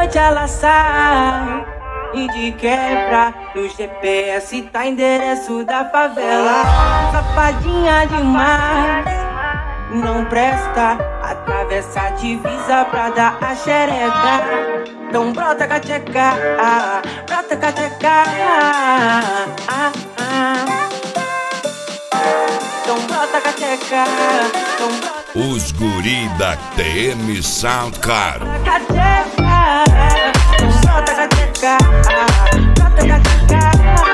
noite ela sai e de quebra no GPS tá endereço da favela. Safadinha demais, não presta, atravessa a divisa pra dar a xereca. Então brota cateca, brota cateca, então brota cateca, então brota. Os guri da TM Soundcar. Cateca, brota cateca, brota cateca,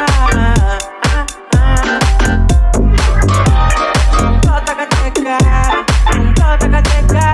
brota cateca, brota cateca,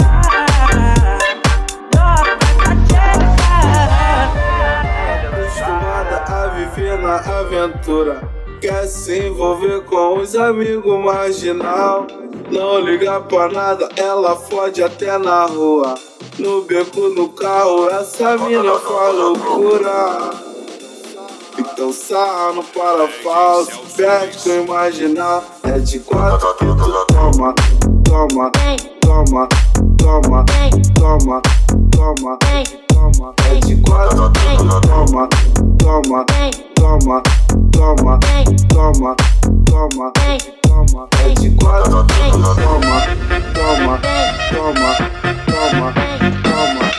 Acostumada a viver na aventura, quer se envolver com os amigos marginal. Não liga pra nada, ela fode até na rua. No beco, no carro, essa mina faz loucura. Então sarra no parafalso, perde teu imaginar. É de 4 que tu toma, toma, toma, toma, toma, toma, toma. É de 4 que tu toma, toma, toma, toma, toma, toma, toma. É de 4 que tu toma, toma, toma, toma, toma.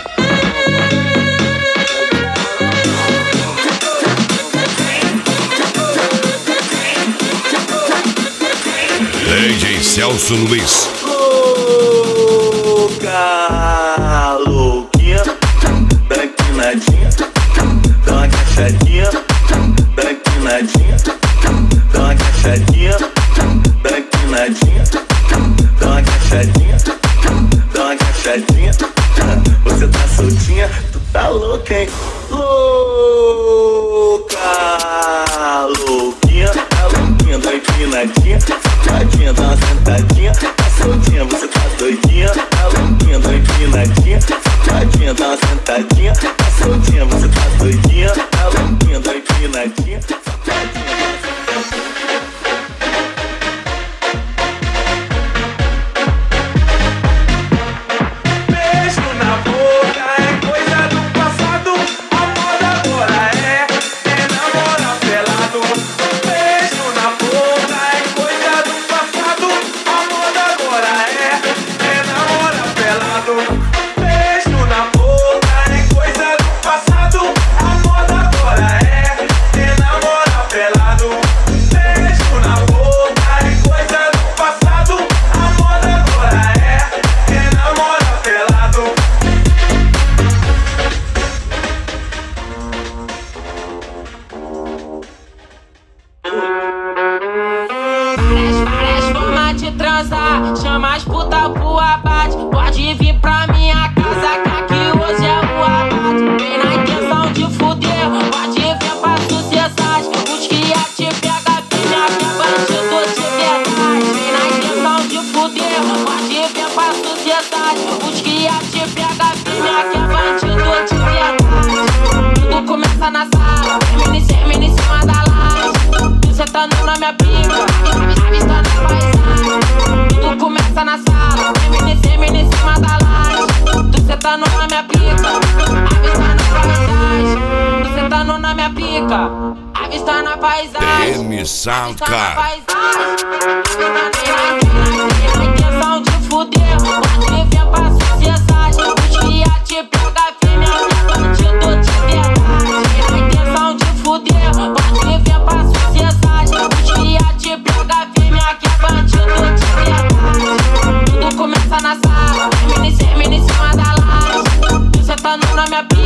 DJ Celso Luiz. Louca, louquinha, dá empinadinha, dá uma caixadinha, dá empinadinha, dá uma caixadinha, dá empinadinha, dá uma caixadinha, dá uma caixadinha. Você tá soltinha, tu tá louca, hein? Louca, louquinha, tá louquinha, dá empinadinha, safadinha, dá uma sentadinha. Tá soltinha, você tá doidinha, tá louquinha, dá empinadinha, safadinha, dá uma sentadinha. Tá soltinha, você tá doidinha, tá louquinha, dá empinadinha, safadinha, dá uma sentadinha. Várias formas de transar, chama as puta pro abate. Pode vir pra minha casa que aqui hoje é o abate. Vem na intenção de fuder, pode vir pra sociedade. Os que ia te pega, filha, que é bandido de verdade. Vem na intenção de fuder, pode vir pra sociedade. Os que ia te pega, filha, que é bandido de verdade. Tudo começa na sala, termina em cima da laje. Cê tá na minha pica, avista na paisagem. Tudo começa na sala, termina em cima da laje. Tu cê tá na minha pica, avista na paisagem. Tu cê tá na minha pica, avista na paisagem. TM Soundcar. Na intenção de fuder, pode vir pra sociedade. Os que ia te pegar, filha, que é bandido de verdade. Na intenção de fuder, pode vir pra sociedade. Os que ia te pegar, filha, que é bandido de verdade. Tudo começa na sala, termina em cima da laje. Tu cê tá na minha pica.